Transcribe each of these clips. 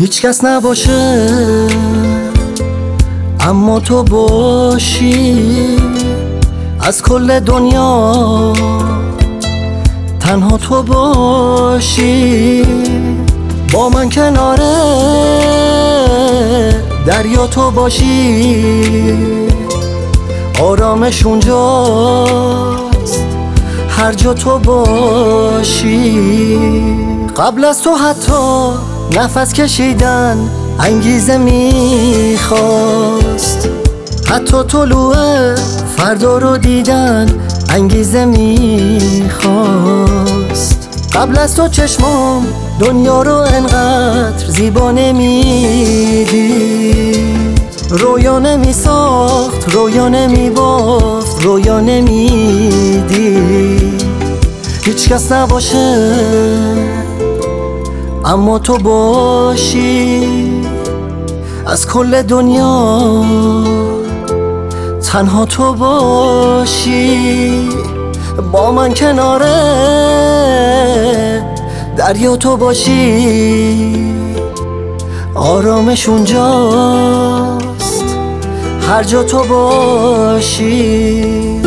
هیچ کس نباشه اما تو باشی، از کل دنیا تنها تو باشی، با من کنار دریا تو باشی، آرامش اونجاست هر جا تو باشی. قبل از تو حتی نفس کشیدن انگیزه میخواست، حتی طلوع فردا رو دیدن انگیزه میخواست. قبل از تو چشمام دنیا رو انقدر زیبا نمیدید، رویا نمیساخت، رویا نمیبافت، رویا نمیدید. هیچ کس نباشه اما تو باشی، از کل دنیا تنها تو باشی، با من کنار دریا تو باشی، آرامش اونجاست هر جا تو باشی.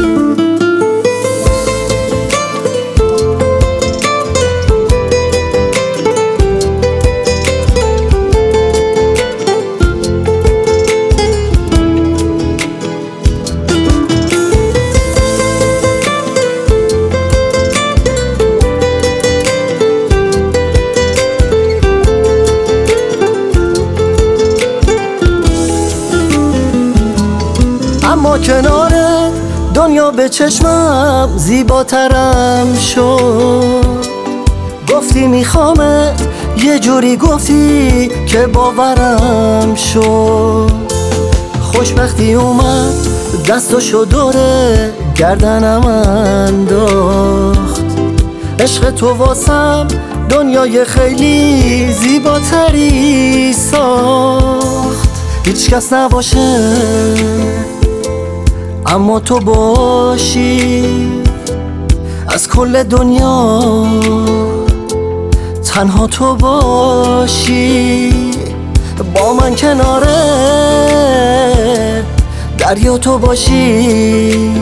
اما کنار دنیا به چشمم زیباترم شد، گفتی میخوامت، یه جوری گفتی که باورم شد. خوشبختی اومد دستاشو دوره گردنم انداخت، عشق تو واسم دنیای خیلی زیباتری ساخت. هیچ کس نباشه اما تو باشی، از کل دنیا تنها تو باشی، با من کنار دریا تو باشی،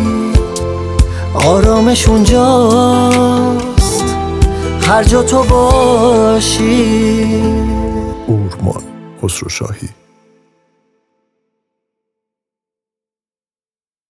آرامش اونجاست هر جا تو باشی. اورمان خسروشاهی.